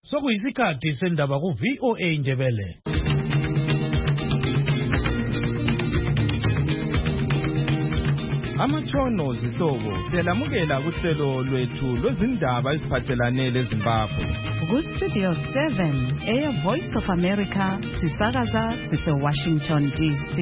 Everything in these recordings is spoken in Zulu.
Sokuyisikhathi sendaba ku VOA Indebele. Amatshono zihlobo siyalamukela kuhlelo lwethu lwezindaba eziphathelane leZimbabwe. Ku Studio 7 Voice of America sisakaza sise Washington DC.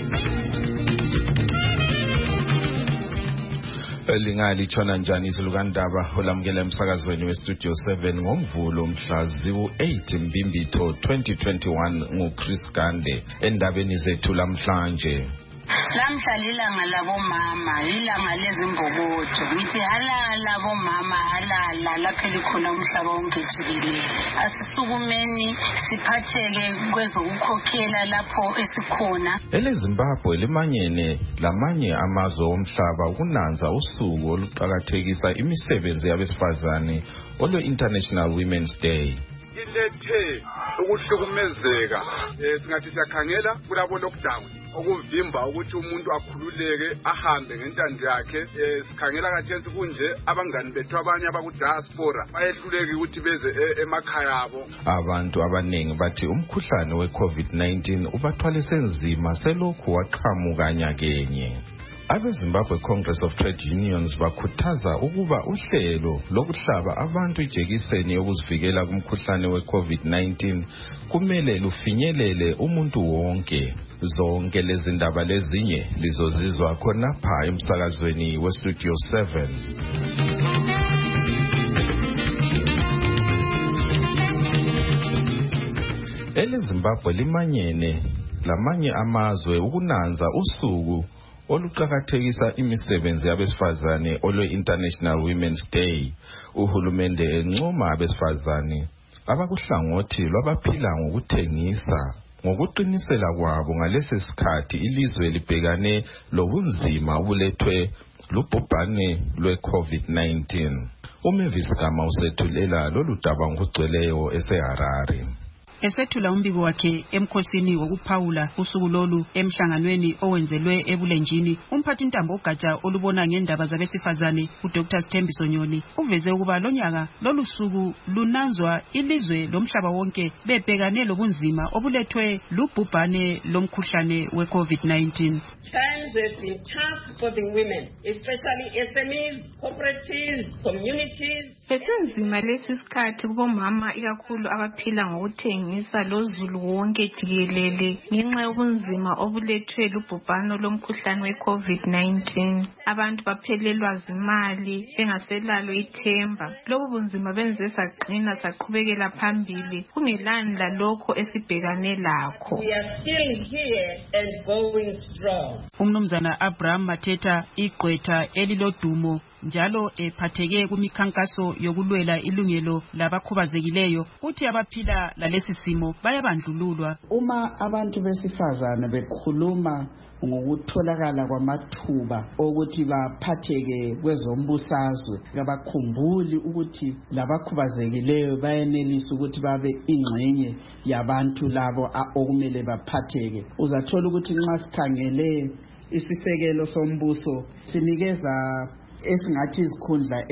Lingalithona njani izilukandaba olamukela emsakazweni weStudio 7 ngoMvulo mhla zi-8 Mbimbitho 2021 nguChris Gande endabeni zethu lamhlanje. Lamhla lilanga labomama, ilanga lezimbokotho. Ngithi halala bomama, halala lapha likhona umhlaba wonke jikelele. Asisukumeni siphatheke kwezokukhokhela lapho esikhona. EleZimbabwe limanyene lamanye amazwe omhlaba ukunanza usuku oluqhakathekisa imisebenzi yabesifazane olwe-International Women's Day. Ilethe ukuhlukumezeka singathi siyakhangela kulabo lockdown okuvimba ukuthi umuntu akhululeke ahambe ngentando yakhe. Sikhangela khathesi kunje abangani bethu abanye abakudiaspora bayehluleki ukuthi beze emakhaya abo. Abantu abaningi bathi umkhuhlane we-COVID-19 ubathwalise nzima selokhu waqhamuka nyakenye. AbeZimbabwe Congress of Trade Unions bakhuthaza ukuba uhlelo lokuhlaba abantu ijekiseni yokuzivikela kumkhuhlane we-COVID-19 kumele lufinyelele umuntu wonke. Zonke lezi ndaba lezinye lizozizwa khonapha emsakazweni weStudio 7. EleZimbabwe limanyene lamanye amazwe ukunanza usuku oluqhakathekisa imisebenzi yabesifazane olwe-International Women's Day. Uhulumende encoma abesifazane abakuhlangothi lwabaphila ngokuthengisa ngokuqinisela kwabo ngalesi sikhathi ilizwe libhekane lobunzima obulethwe lubhubhane lwe-COVID-19. uMavis Gama usethulela lolu daba ngokugcweleyo eseHarare. Esethula umbiko wakhe emkhosini wokuphawula usuku lolu emhlanganweni owenzelwe ebulenjini, umphathintambo ogatsha olubona ngendaba zabesifazane uDr Sthembiso Nyoni uveze ukuba lonyaka lolu suku lunanzwa ilizwe lomhlaba wonke bebhekane lobunzima obulethwe lubhubhane lomkhuhlane we-COVID-19. Times have been tough for the women, especially SMEs, cooperatives, communities. Besenzima lesi sikhathi kubomama ikakhulu abaphila ngokuthengisa lozulu wonke jikelele ngenxa yobunzima obulethwe lubhubhano lomkhuhlane we-COVID-19. Abantu baphelelwa zimali bengaselalo ithemba. Lobu bunzima benze saqina saqhubekela phambili kungelani lalokho esibhekane lakho. We are still here and going strong. Umnumzana Abraham Mateta igqwetha elilodumo njalo ephatheke kumikhankaso yokulwela ilungelo labakhubazekileyo uthi abaphila lalesi simo bayabandlululwa. Uma abantu besifazane bekhuluma ngokutholakala kwamathuba ukuthi baphatheke kwezombusazwe, abakhumbuli ukuthi labakhubazekileyo bayenelisa ukuthi babe ingxenye yabantu labo okumele baphatheke. Uzathola ukuthi nxa sikhangele isisekelo sombuso sinikeza esingathi izikhundla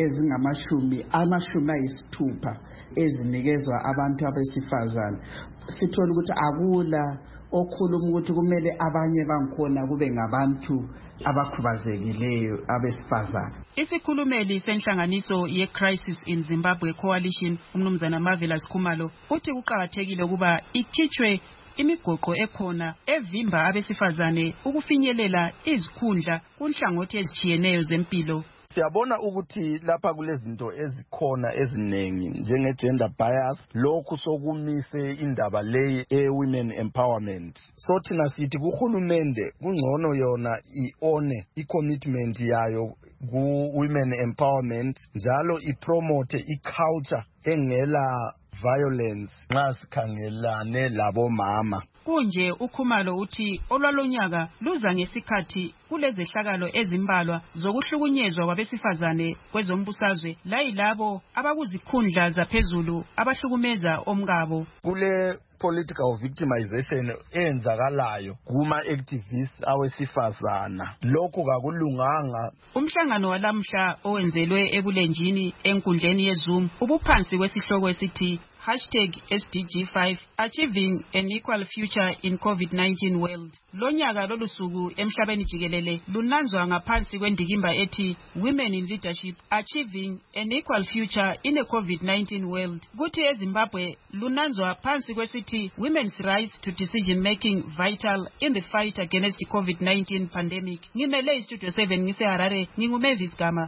ezingama-60 ezinikezwa abantu abesifazane. Sithola ukuthi akula okhuluma ukuthi kumele abanye bangikhona kube ngabantu abakhubazekileyo abesifazane. Isikhulumeli senhlanganiso ye-Crisis in Zimbabwe Coalition umnumzana Marvelous Khumalo uthi kuqhakathekile ukuba ikhitshwe imigoqo ekhona evimba abesifazane ukufinyelela izikhundla kunhlangothi ezitshiyeneyo zempilo. Siyabona ukuthi lapha kulezinto ezikhona ezinengi njenge-gender bias, lokhu sokumise indaba leyi women empowerment. So thina sithi kuhulumende kungcono yona ione i-commitment yayo ku-women empowerment njalo ipromote i-culture engela violence nxa sikhangelane labomama. Kunje uKhumalo uthi olwalonyaka luza ngesikhathi kulezehlakalo ezimbalwa zokuhlukunyezwa kwabesifazane kwezombusazwe layilabo abakuzikhundla zaphezulu abahlukumeza omkabo. Kule political victimization eyenzakalayo kuma-activists awesifazana, lokhu kakulunganga. Umhlangano walamhla owenzelwe ebulenjini enkundleni yeZoom ubuphansi kwesihloko esithi #SDG5 Achieving an Equal Future in COVID-19 World. Lonyaka lolu suku emhlabeni jikelele lunanzwa ngaphansi kwendikimba ethi Women in Leadership Achieving an Equal Future in a COVID-19 World. Kuthi eZimbabwe lunanzwa phansi kwesithi Women's Rights to Decision Making Vital in the Fight Against the COVID-19 Pandemic. Ngimele iStudio 7 ngise Harare, nginguMavis Gama.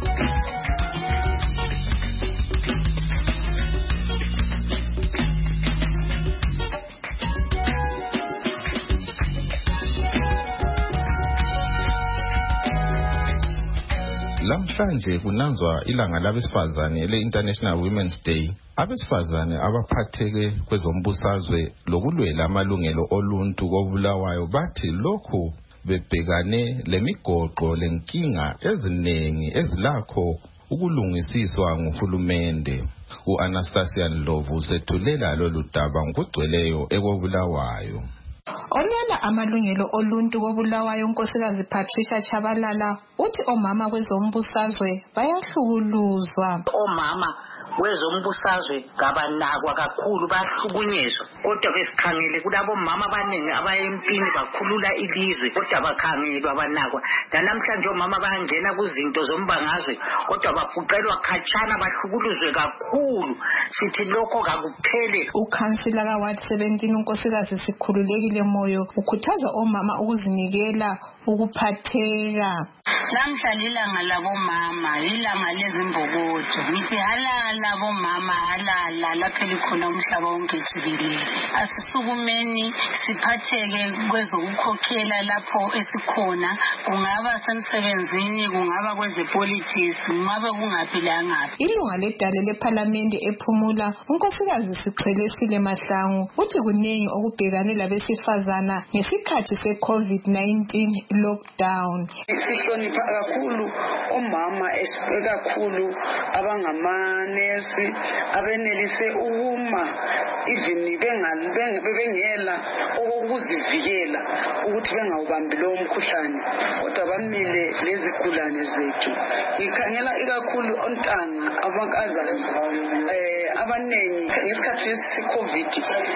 Lamhlanje kunanzwa ilanga labesifazane ele-International Women's Day. Abesifazane abaphatheke kwezombusazwe lokulwela amalungelo oluntu kobulawayo bathi lokhu bebhekane lemigoqo lenkinga eziningi ezilakho ukulungisiswa nguhulumende. U-Anastasia Ndlovu sethulela lolu daba ngokugcweleyo ekobulawayo. Olwela amalungelo oluntu kobulawayo unkosikazi Patricia Chabalala uthi omama kwezombusazwe bayahlukuluzwa. Omama kwezombusazwe ngabanakwa kakhulu bahlukunyezwa, kodwa besikhangele kulabo mama abaningi abayempini bakhulula ilizwe kodwa bakhangelwa banakwa. Namhlanje omama bayangena kuzinto zombangazwe kodwa bafuqelwa khatshana bahlukuluzwe kakhulu. Sithi lokho kakuphele. Ukhansila ka Ward 17 unkosikazi Sikhululekile Moyo ukhuthaza omama ukuzinikela ukuphatheka. Lamhla lilanga labomama, ilanga lezimbokodo. Ngithi halala bomama, halala lapha likhona umhlaba wonke jikelele. Asisukumeni siphatheke kwezokukhokhela lapho esikhona, kungaba semsebenzini, kungaba kwezepolitics, kungaba kungaphi langaphi. Ilunga ledale leParliament ephumula unkosikazi Siqhelesile Mahlangu uthi kunengi okubhekane labesifazana ngesikhathi seCovid-19 lockdown. Sihlonipha kakhulu omama kakhulu abangamanesi abenelise ukuma even bengela okuzivikela ukuthi bengawubambi lo mkhuhlane, kodwa bamile lezigulane zethu. Ngikhangela ikakhulu ontanga abankazana abanengi ngesikhathi seCovid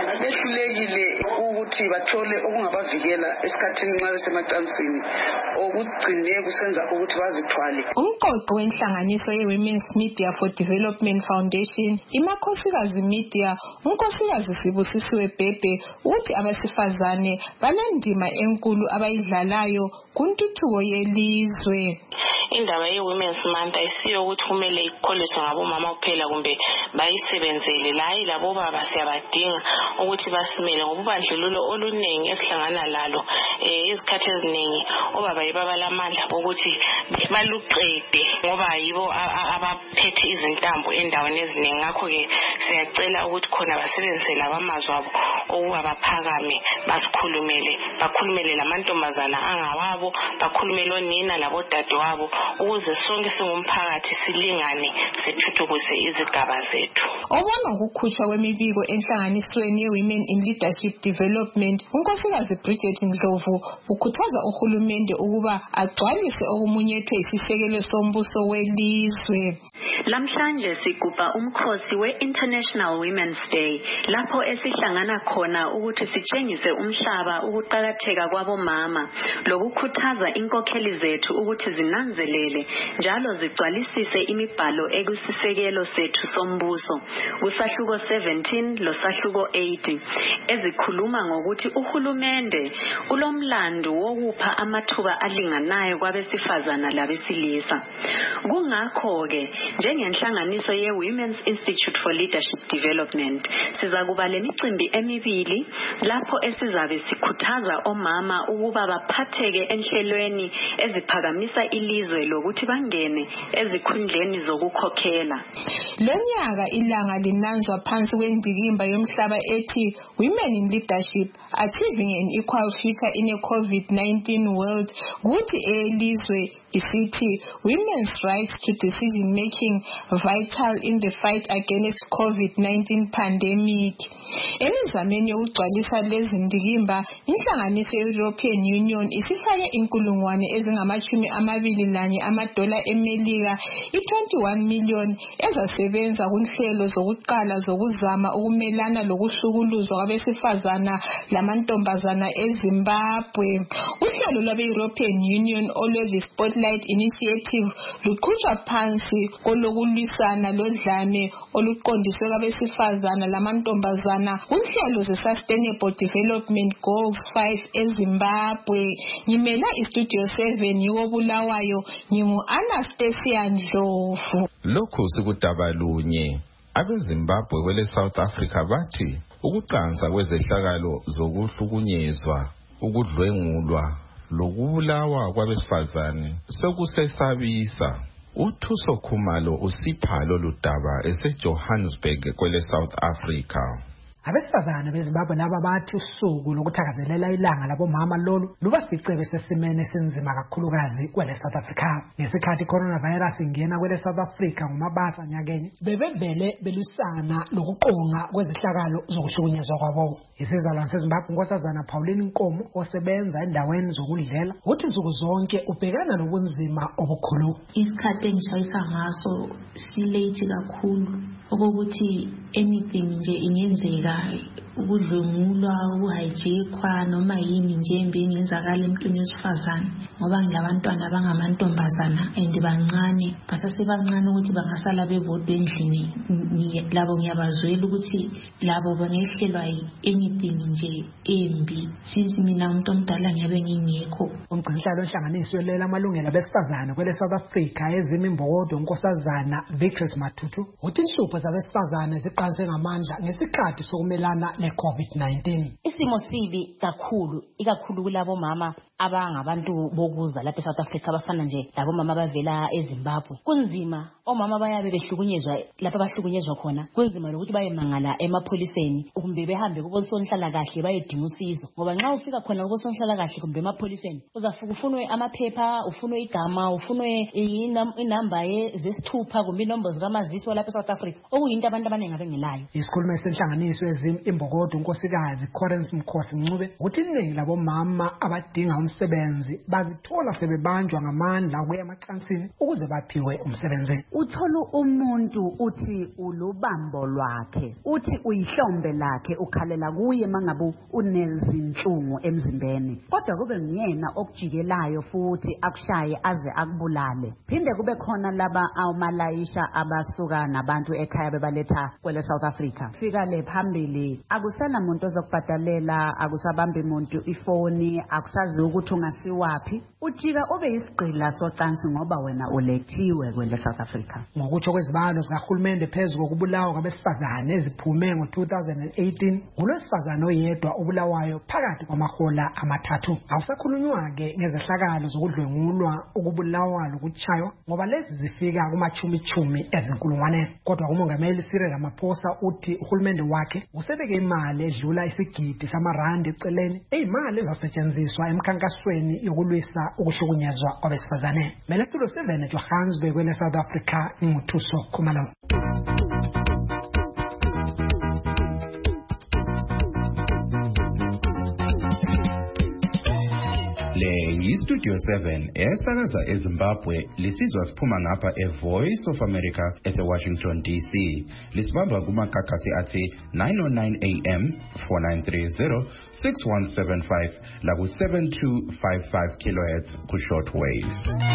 behlulekile ukuthi bathole okungabavikela esikhathini nxa besemacansini okugcine kusenza ukuthi bazithwale. Umqoqo wenhlanganiso ye-Women's Media for Development Foundation imakhosikazi media unkosikazi Sibusisiwe Bhebhe uthi abesifazane banendima enkulu abayidlalayo kuntuthuko yelizwe. Indaba ye-Women's Month ayisiyo ukuthi kumele ikholiswe ngabomama kuphela kumbe bayisebenzele, layi labo baba siyabadinga ukuthi basimele ngobubandlululo oluningi esihlangana lalo izikhathi eziningi. Obaba yibaba lamandla ukuthi baluqede ngoba yibo abaphethe izintambo endaweni eziningi. Ngakho-ke siyacela ukuthi khona basebenzise labamazwi abo okuba baphakame basikhulumele, bakhulumele lamantombazana angawabo, bakhulumele onina labodadewabo ukuze sonke singumphakathi silingane sithuthukise izigaba zethu. Obona ukukhutshwa kwemibiko enhlanganisweni ye-Women in Leadership Development unkosikazi Bridget Ndlovu ukhuthaza uhulumende ukuba agcwalise okumunyethwe isisekelo sombuso welizwe. Lamhlanje sigubha umkhosi we-International Women's Day lapho esihlangana khona ukuthi sitshengise umhlaba ukuqakatheka kwabomama lokukhuthaza inkokheli zethu ukuthi zinanzelele njalo zigcwalisise imibhalo ekusisekelo sethu sombuso kusahluko 17 losahluko 80 ezikhuluma ngokuthi uhulumende ulomlando wokupha amathuba alinganayo kwabesifazana labesilisa. Kungakho-ke njengenhlanganiso ye-Women's Institute for Leadership Development sizakuba lemicimbi emibili lapho esizabe sikhuthaza omama ukuba baphatheke enhlelweni eziphakamisa ilizwe lokuthi bangene ezikhundleni zokukhokhela. Lonyaka ilanga linanzwa phansi kwendikimba yomhlaba ethi Women in Leadership Achieving an Equal Future in a COVID-19 World kuthi elizwe isithi Women's Rights to Decision Making Vital in the Fight Against COVID-19 Pandemic. Emizameni yokugcwalisa lezi ndikimba inhlanganiso ye-European Union isifake inkulungwane ezingama $21 eMelika, i-21 million ezase esebenza kunhlelo zokuqala zokuzama ukumelana lokuhlukuluzwa kwabesifazana lamantombazana eZimbabwe. Uhlelo lwabe-European Union olwe-The Spotlight Initiative luqhutshwa phansi kolokulwisana lodlame oluqondiswe kwabesifazana lamantombazana kunhlelo ze-Sustainable Development Goals 5 eZimbabwe. Ngimela iStudio 7 yiko Bulawayo, ngingu-Anastasia Ndlovu. Lokhu sikudabalunye abeZimbabwe kwele South Africa bathi ukuqansa kwezehlakalo zokuhlukunyezwa, ukudlwengulwa lokubulawa kwabesifazane sekusesabisa. uThuso Khumalo usipha lolu daba eseJohannesburg kwele South Africa. Abesifazane beZimbabwe laba bathi usuku lokuthakazelela ilanga labomama lolu lubafice besesimene esinzima kakhulukazi kwele South Africa. Ngesikhathi coronavirus ingena kwele South Africa ngomabasa nyakenye, bebevele belisana lokuqonga kwezihlakalo zokuhlukunyezwa kwabo. Isizalwane seZimbabwe uNkosazana Pauline Nkomo osebenza endaweni zokudlela uthi nsuku zonke ubhekana nobunzima obukhulu. Isikhathi engishayisa ngaso silate kakhulu okokuthi anything nje ingenzeka, ukudlwengulwa, ukuhijekwa noma yini nje engenzakala emntwini wesifazane, ngoba ngilabantwana abangamantombazana and bancane, basasebancane ukuthi bangasala bebodwa endlini. Labo ngiyabazwela ukuthi labo bangehlelwa anything nje embi since mina umuntu omdala ngiyabe ngingekho. Umgcinisihlalo ohlanganiswe lela amalungelo abesifazane kwele South Africa ezimimbokodo uNkosazana Beatrice Matutu uthi inhlupho zabesifazane ziqanse ngamandla ngesikhathi sokumelana le-COVID-19. Isimo sibi kakhulu, ikakhulu kulabo mama abangabantu bokuza lapha eSouth Africa abafana nje labo mama bavela eZimbabwe. Kunzima, omama bayabe behlukunyezwa lapha abahlukunyezwa khona. Kunzima ukuthi bayemangala emapholiseni kumbe behambe kubosonhlala kahle bayedinga usizo, ngoba nxa ufika khona kubosonhlala kahle kumbe emapholiseni uzafika ufunwe amaphepha, ufunwe igama, ufunwe inamba zesithupha kumbe inombolo zikamaziso lapha eSouth Africa, okuyinto abantu abaningi abengelayo. Isikhulumi senhlanganiso ezimbokodo unkosikazi Correns Mkhosi Ncube uthi iningi labomama abadinga umsebenzi bazithola sebebanjwa ngamandla ukuya emacansini ukuze baphiwe umsebenzi. Uthola umuntu uthi ulubambo lwakhe, uthi uyihlombe lakhe, ukhalela kuye mangabe unezinhlungu emzimbeni, kodwa kube nguyena okujikelayo futhi akushaye aze akubulale. Phinde kube khona laba awumalayisha abasuka nabantu ekhaya bebaletha kwele South Africa. Fika le phambili akusela muntu ozokubhadalela, akusabambi umuntu ifoni, akusazi ukuthi ungasiwaphi, ujika ube isigqila socansi ngoba wena ulethiwe kwele South Africa. Ngokutsho kwezibalo zikahulumende phezu kokubulawa kwabesifazane eziphume ngo-2018, kulwesifazane oyedwa obulawayo phakathi kwamahola amathathu. Awusakhulunywa-ke ngezehlakalo zokudlwengulwa, ukubulawa lokutshaywa, ngoba lezi zifika kumachumi ezinkulungwane. Kodwa umongameli Cyril Ramaphosa uthi uhulumende wakhe usebeke imali edlula isigidi samarandi eceleni, eyimali ezasetshenziswa emkhankasweni yokulwisa ukuhlukunyezwa kwabesifazane. Mele Studio 7 eJohannesburg kwele South Africa, nguthuso Khumalo. Le yiStudio 7 esakaza eZimbabwe, lisizwa siphuma ngapha eVoice of America eseWashington DC. Lisibamba kumakakasi athi 909 AM, 4930, 6175 laku 7255 kHz ku shortwave.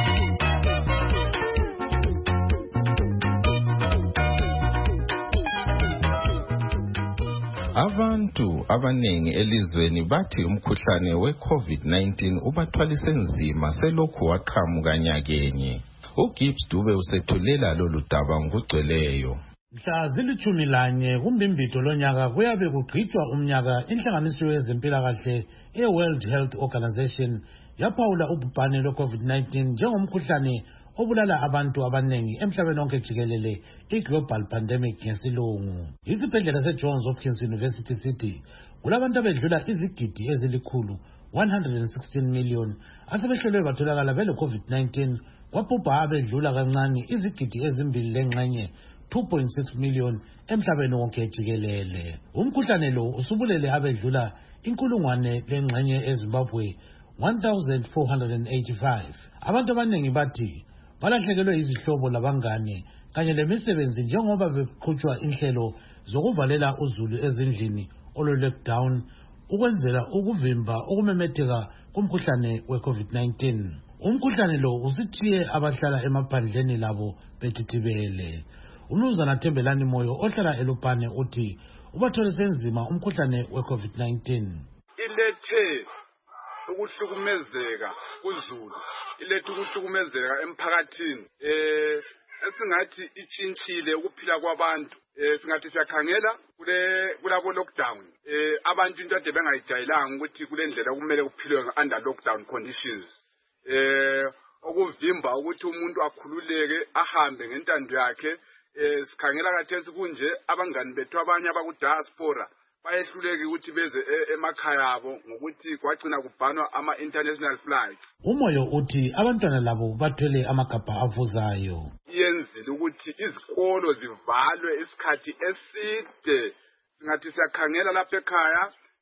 Abantu abanengi elizweni bathi umkhuhlane we-COVID-19 ubathwalise nzima selokhu waqhamuka nyakenye. uGibbs Dube usethulela lolu daba ngokugcweleyo. Mhla zili-11 kuMbimbidvo lonyaka kuyabe kugqitshwa umnyaka inhlanganiso yezempilakahle e-World Health Organization yaphawula ubhubhane lwe-COVID-19 njengomkhuhlane obulala abantu abanengi emhlabeni wonke jikelele, i-global pandemic ngesilungu. Isibhedlela seJohns Hopkins University City kulabantu abedlula izigidi ezilikhulu 116 million asebehlolwe batholakala bele-COVID-19, kwabhubha abedlula kancane izigidi ezimbili lengxenye 2.6 million emhlabeni wonke jikelele. Umkhuhlane lo usubulele abedlula inkulungwane lengxenye eZimbabwe 1485. Abantu abanengi bathi balahlekelwe izihlobo labangane kanye lemisebenzi njengoba beqhutshwa inhlelo zokuvalela uzulu ezindlini olo-lockdown ukwenzela ukuvimba ukumemetheka kumkhuhlane we-COVID-19. Umkhuhlane lo usithiye abahlala emaphandleni labo bethithibele. Umnumzana Thembelani Moyo ohlala eLupane uthi ubathole senzima umkhuhlane we-COVID-19. Ilethe ukuhlukumezeka kuzulu, ilethe ukuhlukumezeka emphakathini. Esingathi itshintshile ukuphila kwabantu. Singathi siyakhangela kulabo lockdown. Abantu into ade bengayijayelanga ukuthi kule ndlela kumele kuphilwe under lockdown conditions. Okuvimba ukuthi umuntu akhululeke ahambe ngentando yakhe. Sikhangela kathesi kunje abangani bethu abanye abakudiaspora bayehluleke ukuthi beze emakhaya abo ngokuthi kwagcina kubhanwa ama-international flights. Umoyo uthi abantwana labo bathwele amagabha avuzayo. Yenzile ukuthi izikolo zivalwe isikhathi eside. Singathi siyakhangela lapha ekhaya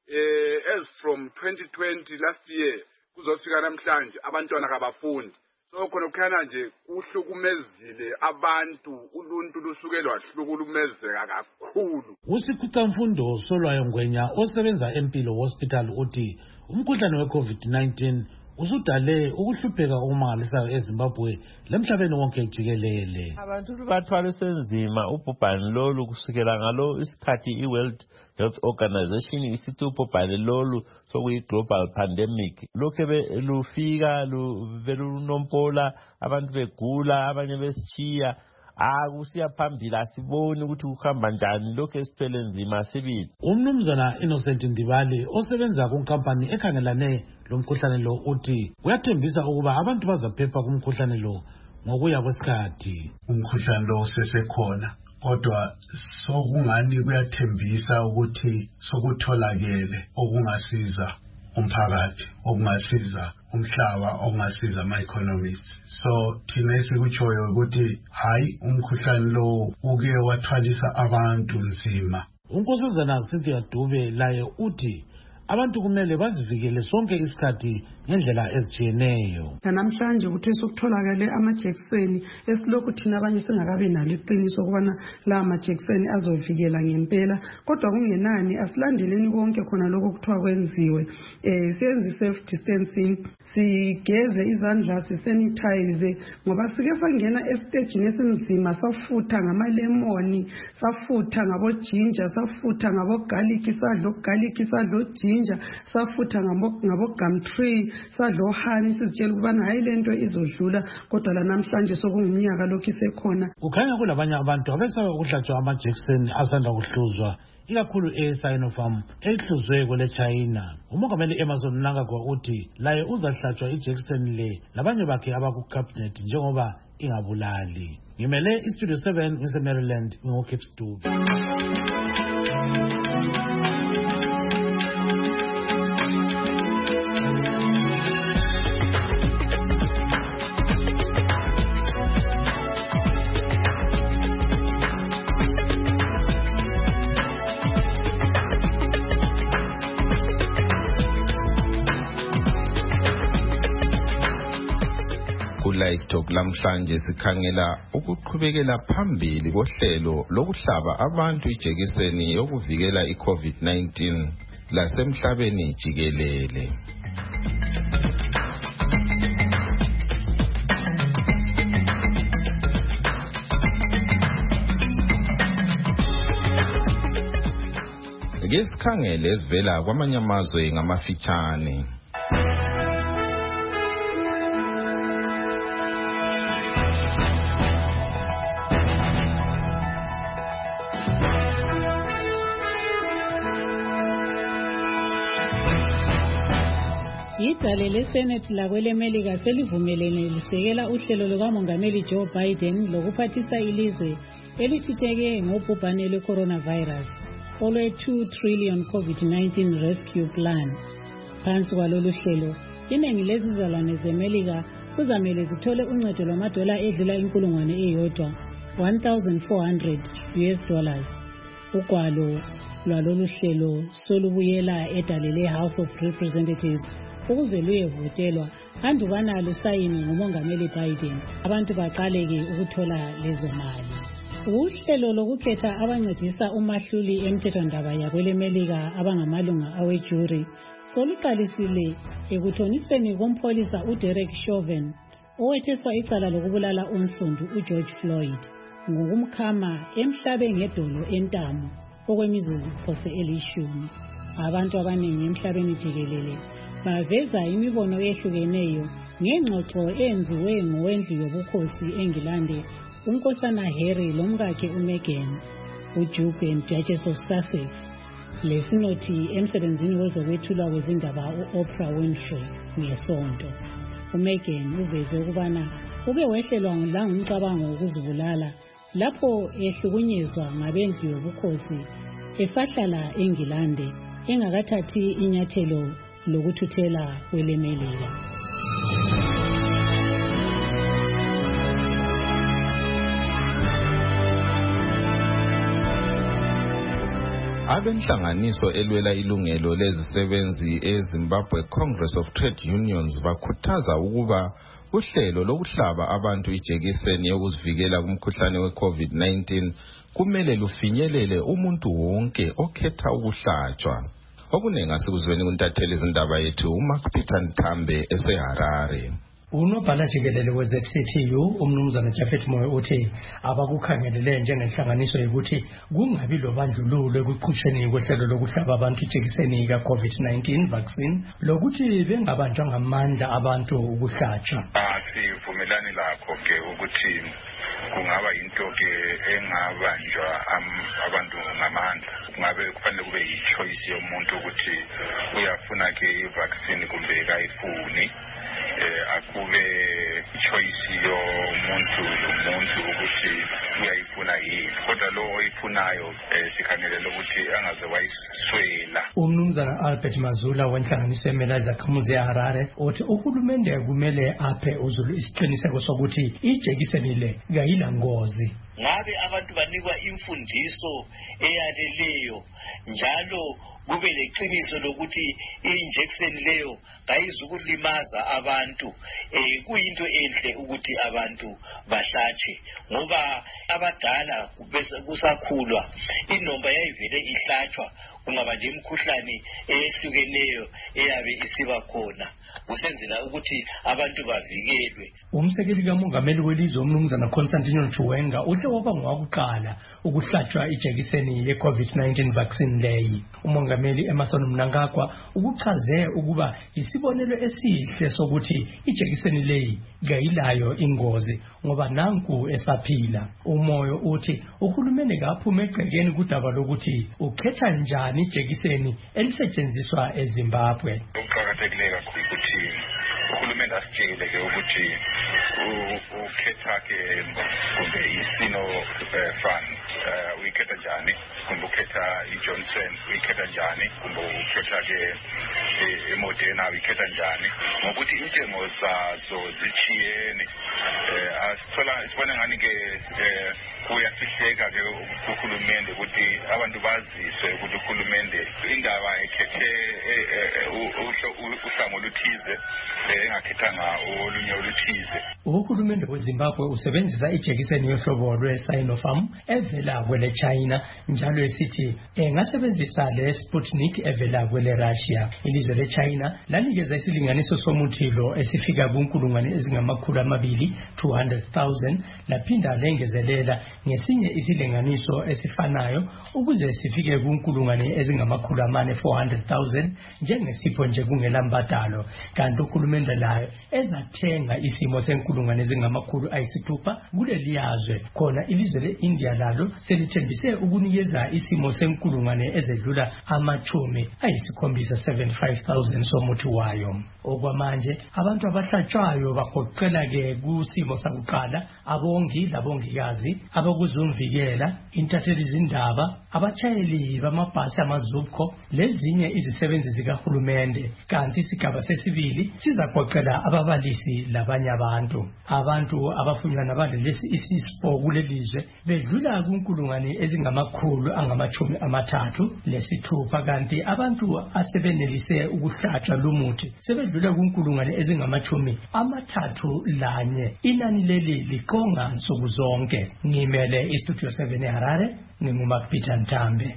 as from 2020 last year kuzofika namhlanje abantwana kabafundi. So khona kukhana nje uhlukumezile abantu, uluntu lusuke lwahlukumezeka kakhulu. Usikhuthamfundo Solwayo Ngwenya osebenza empilo hospital uthi umkhuhlane we-COVID-19 usudale ukuhlupheka okumangalisayo eZimbabwe lemhlabeni wonke jikelele. Abantu bathwala senzima ubhubhane lolu kusukela ngalo isikhathi iWorld Health Organization isithi ubhubhane lolu sokuyi-global pandemic. Lokhu lufika belunompola, abantu begula, abanye besitshiya. Akusiya phambili asiboni ukuthi kuhamba njani, lokho esithwele nzima sibili. Umnumzana Innocent Ndibali osebenza kunkampani ekhangelane lomkhuhlane lo uthi uyathembisa ukuba abantu bazaphepha kumkhuhlane lo ngokuya kwesikhathi. Umkhuhlane lo sesekhona kodwa sokungani kuyathembisa ukuthi sokutholakele okungasiza umphakathi, okungasiza umhlaba, okungasiza ama-economists. So thina esikutshoyo ukuthi hayi umkhuhlane lo uke wathwalisa abantu nzima. Unkosazana Cynthia Dube laye uthi abantu kumele bazivikele sonke isikhathi ngendlela ezitshiyeneyo. Namhlanje ukuthi sokutholakale amajekiseni esilokhu thina abanye singakabi nalo iqiniso ukubana la amajekiseni azovikela ngempela, kodwa kungenani asilandeleni konke khona lokho kuthiwa kwenziwe. Siyenze safe distancing, sigeze izandla, sisanitize, ngoba sike sangena esitejini esinzima safutha ngamalemoni, safutha ngabojinja, safutha ngabogarlic, sadlo garlic, sadlo ginger, safutha ngabo gumtree, sadlo honey, sizitshela ukubana hayi lento izodlula, kodwa la namhlanje sokungumnyaka lokhu isekhona. Kukhanya kulabanye abantu abesaba ukuhlatshwa amajekiseni asanda kuhluzwa, ikakhulu e-Sinopharm ehluzwe kwele China. Umongameli Emerson Mnangagwa uthi laye uzahlatshwa ijekiseni le labanye bakhe abakucabinet njengoba ingabulali. Ngimele iStudio 7 ngise Maryland ngoKips Dube. Live Talk lamhlanje sikhangela ukuqhubekela phambili kohlelo lokuhlaba abantu ijekiseni yokuvikela iCovid-19 lasemhlabeni jikelele. Ngesikhangele esivela kwamanye amazwe ngamafitshane. Idale leSenate lakwelemelika selivumelene lisekela uhlelo lukamongameli Joe Biden lokuphathisa ilizwe elithitheke ngobhubhane lwe-coronavirus olwe-2 trillion COVID-19 rescue plan. Phansi kwalolu hlelo, iningi lezizalwane zemelika kuzamele zithole uncedo lwamadola edlula 1,000 $1,400 US. Ugwalo lwalolu hlelo solubuyela edale le-House of Representatives ukuze luyevutelwa andubana lusayini ngumongameli Biden abantu baqaleke ukuthola lezo mali. Uhlelo lokukhetha abancedisa umahluli emthethwandaba yakwelemelika abangamalunga awejuri soluqalisile ekuthonisweni kompholisa uDerek Chauvin owetheswa icala lokubulala unsundu uGeorge Floyd ngokumkhama emhlabe ngedolo entamo okwemizuzu phose elishumi. Abantu abaningi emhlabeni jikelele baveza imibono ehlukeneyo ngengxoxo enziwe ngowendlu yobukhosi eNgilande unkosana Harry lomkakhe uMeghan, uDuke and Duchess of Sussex, lesinothi emsebenzini wezokwethulwa kwezindaba u-Oprah Winfrey ngesonto. uMeghan uveze ukubana uke wehlelwa langumcabango wokuzibulala lapho ehlukunyezwa ngabendlu yobukhosi esahlala eNgilande engakathathi inyathelo lokuthuthela kwelemelika. Abenhlanganiso elwela ilungelo lezisebenzi eZimbabwe Congress of Trade Unions bakhuthaza ukuba uhlelo lokuhlaba abantu ijekiseni yokuzivikela kumkhuhlane we-COVID-19 kumele lufinyelele umuntu wonke okhetha ukuhlatshwa. Okunengi asikuzweni kuntatheli izindaba yethu uMark Peter Nthambe eseHarare. Unobhala jikelele we-ZCTU umnumzana Japhet Moyo uthi abakukhangelele njengenhlanganiso yokuthi kungabi lobandlululo ekuqhutsheni kwehlelo lokuhlaba abantu ijekiseni ka-COVID-19 vaccine lokuthi bengabanjwa ngamandla abantu ukuhlatshwa. Sivumelani lakho ke ukuthi kungaba into ke engabanjwa abantu ngamandla. Kungabe kufanele kube yi-choice yomuntu ukuthi uyafuna ke i-vaccine kumbe kayifuni. Akube choice yomuntu nomuntu ukuthi uyayifuna yini, kodwa lo oyifunayo sikhangelele ukuthi angaze wayiswela. Umnumzana Albert Mazula wenhlanganiso emela izakhamuzi eHarare uthi uhulumende kumele aphe uZulu isiqiniseko sokuthi ijekiseni le kayila ngozi. Ngabe abantu banikwa imfundiso eyaleleyo njalo kube leqiniso lokuthi injection leyo kayizukulimaza abantu. Kuyinto enhle ukuthi abantu bahlatshwe ngoba abadala kusakhulwa inomba yayivele ihlatshwa kungaba nje imkhuhlane ehlukeneyo eyabe isiba khona usenzela ukuthi abantu bavikelwe. Umsekeli kamongameli welizwe umnumzana Constantine Chiwenga uhle waba ngowakuqala ukuhlatshwa ijekiseni ye-COVID-19 vaccine leyi. Umongameli Emerson Mnangagwa ukuchaze ukuba isibonelo esihle sokuthi ijekiseni leyi kayilayo ingozi ngoba nanku esaphila. Umoyo uthi uhulumende kaphume egcekeni kudaba lokuthi ukhetha njani ijekiseni elisetshenziswa eZimbabwe. Ukuqakathekile kakhulu ukuthi uhulumende asitshele ke ukuthi ukhetha ke kumbe isino fund uyikhetha njani, kumbe ukhetha iJohnson uyikhetha njani, kumbe ukhetha ke iModerna uyikhetha njani, ngokuthi intengo zazo zitshiyene. Sibona ngani ke kuyafihleka ke uhulumende ukuthi abantu baziswe ukuthi uhulumende indaba ekhethe uhlango oluthize engakhethanga olunye oluthize. Uhulumende weZimbabwe usebenzisa ijekiseni yohlobo lwe-Sinopharm evela kwele China njalo esithi engasebenzisa le-Sputnik evela kwele Russia. Ilizwe le-China lanikeza isilinganiso somuthi lo esifika kunkulungwane ezingamakhulu amabili 200,000 laphinda lengezelela ngesinye isilinganiso esifanayo ukuze sifike kunkulungwane ezingamakhulu amane 400,000 njengesipho nje kungela mbadalo. Kanti uhulumende layo ezathenga isimo senkulungwane ezingamakhulu ayisithupha kuleli yazwe. Khona ilizwe le-India lalo selithembise ukunikeza isimo senkulungwane ezedlula amachumi ayisikhombisa 75,000 somuthi wayo. Okwamanje abantu abahlatshwayo bagoqela ke kusimo sakuqala abongi labongikazi abakuzumvikela intatheli izindaba abatshayeli bamabhasi amazubko lezinye izisebenzi zikahulumende. Kanti isigaba sesibili sizagoqela ababalisi labanye abantu. abantu abafunyanwa nabalesi isifo kulelizwe bedlula kunkulungwane ezingama-136 kanti abantu asebenelise ukuhlatshwa lumuthi sebedlula kunkulungwane ezingama-31. Inani leli liqonga nsuku zonke. Ngimele iStudio 7 eHarare, nginguMacpeter Ntambe.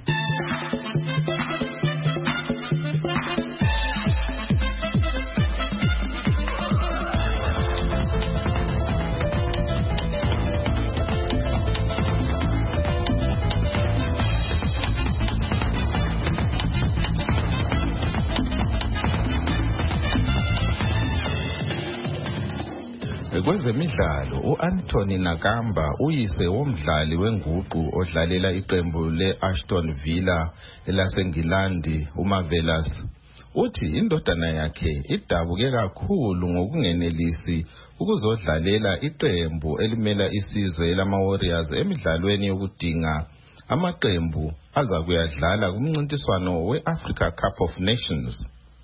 Kwezemidlalo, u-Anthony Nakamba uyise womdlali wenguqu odlalela iqembu le-Aston Villa elaseNgilandi, uMarvelous, uthi indodana yakhe idabuke kakhulu ngokungenelisi ukuzodlalela iqembu elimela isizwe lama-Warriors emidlalweni yokudinga amaqembu aza kuyadlala kumncintiswano we-Africa Cup of Nations.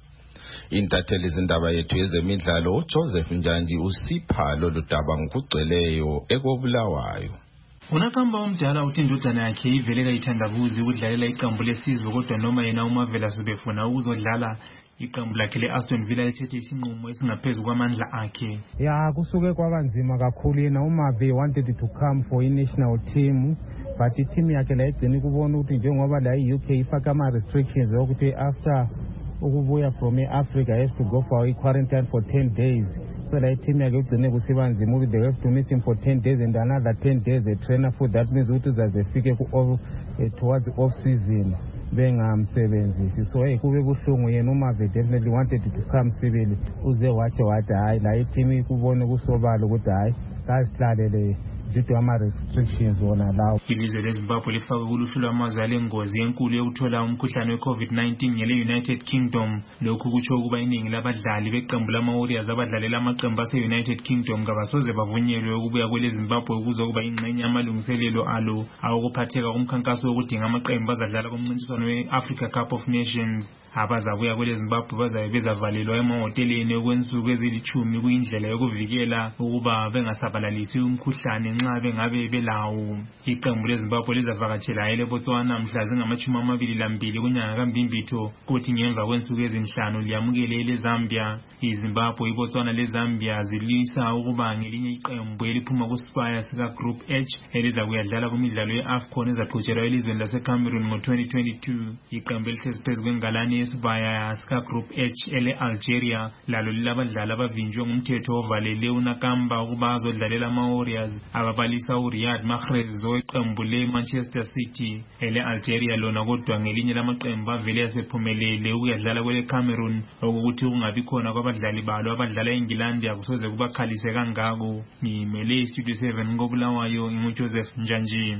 Intatheli izindaba yethu yezemidlalo uJoseph Njanji usipha lolu daba ngokugcweleyo ekobulawayo. Unakamba omdala uthi indodana yakhe ivele kayithandabuzi ukudlalela iqembu lesizwe kodwa noma yena uMarvelous ubefuna ukuzodlala iqembu lakhe le-Aston Villa ethethe isinqumo esingaphezu kwamandla akhe. Ya kusuke kwabanzima kakhulu yena uMarve wanted to come for i-national team but i-team yakhe la igcina kubona ukuthi njengoba la i-UK ifaka ama-restrictions ukuthi after ukubuya from Africa has to go for a quarantine for 10 days. So la team yakhe ugcine kusiba nzima ukuthi they have to miss him for 10 days and another 10 days a trainer for that means ukuthi uzazefike towards off season bengamsebenzisi. So kube buhlungu yena uMarve definitely wanted to come sibili uze wathi hayi la team kubone kusobala ukuthi hayi kasihlalele due to ama-restrictions wona lawo. Ilizwe leZimbabwe lifaka kuluhlu lwamazwe alengozi enkulu yokuthola umkhuhlane we-COVID-19 yele-United Kingdom. Lokhu kutsho ukuba iningi labadlali beqembu lama-Warriors abadlalela amaqembu ase-United Kingdom kabasoze bavunyelwe ukubuya kweleZimbabwe ukuze kuba ingxenye yamalungiselelo alo awokuphatheka kumkhankaso wokudinga amaqembu azadlala kumncintiswano we-Africa Cup of Nations. Abazabuya kweleZimbabwe bazabe bezavalelwa emahoteleni okwensuku ezilithumi kuyindlela yokuvikela ukuba bengasabalalisi umkhuhlane nxa bengabe belawo. Iqembu leZimbabwe lizavakatshela eLebotswana mhla zingama-22 kunyanga kaMbimbitho kuthi ngemva kwensuku ezinhlanu liyamukele eleZambia. iZimbabwe, iBotswana leZambia zilwisa ukuba ngelinye iqembu eliphuma kusipaya sika Group H eliza kuyadlala kumidlalo ye-AFCON ezaqhutshelwa elizweni laseCameroon ngo-2022. Iqembu elihlezi phezu kwengalane yesibaya sika Group H ele-Algeria lalo lilabadlali abavinjwe ngumthetho ovalele uNakamba ukuba azodlalela ama-Warriors. Ababalisa uRiyad Mahrez weqembu le-Manchester City ele-Algeria lona kodwa ngelinye lamaqembu avele asephumelele ukuyadlala kwele-Cameroon okuthi kungabi khona kwabadlali balo abadlala eNgilandi akusoze kubakhalise kangako. Ngimele iStudio 7 ngobulawayo nginguJoseph Njanji.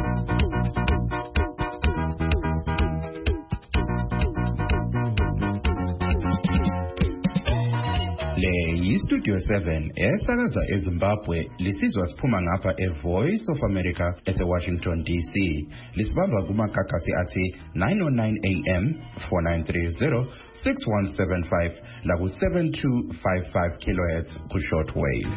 Le yiStudio 7 esakaza eZimbabwe lisizwa siphuma ngapha eVoice of America eseWashington DC. Lisibamba kumakakasi athi 909 AM 4930 6175 la ku 7255 kHz ku shortwave.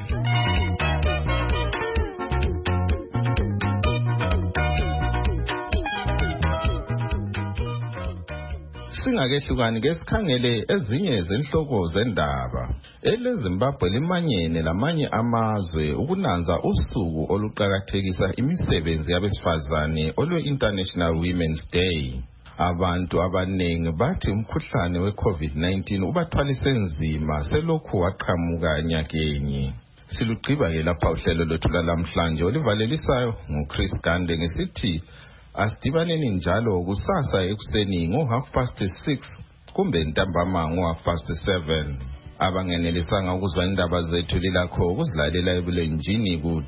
Singakehlukani ke sikhangele ezinye zenhloko zendaba. EleZimbabwe limanyene lamanye amazwe ukunanza usuku oluqhakathekisa imisebenzi yabesifazane olwe-International Women's Day. Abantu abanengi bathi umkhuhlane we-COVID-19 ubathwalise nzima selokhu waqhamuka nyakenye. Silugqiba ke lapha uhlelo lwethu lamhlanje olivalelisayo nguChris Gande ngesithi asidibaneni njalo kusasa ekuseni ngo6:30 kumbe ntambama ngo7:30. Abangenelisanga ukuzwa indaba zethu lilakho ukuzilalela ebulenjini ku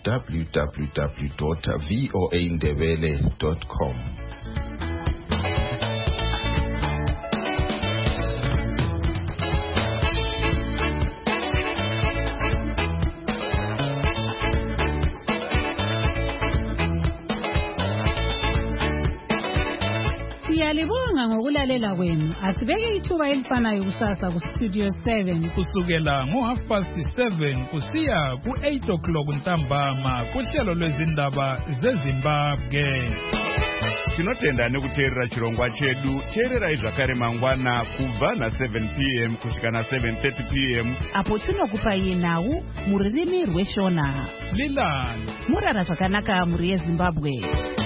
www.voaindebele.com. Siyalibonga ngokulalela kwenu. Asibeke ithuba elifanayo kusasa ku Studio 7 kusukela ngo7:30 kusiya ku8 ntambama kuhlelo lwezindaba zeZimbabwe. Tinotenda nekuteerera chirongwa chedu. Teererai zvakare mangwana kubva na7 p.m. kusvika na7:30 p.m. apo tinokupai nhau mururimi rweshona. Lilani murara zvakanaka muri yeZimbabwe.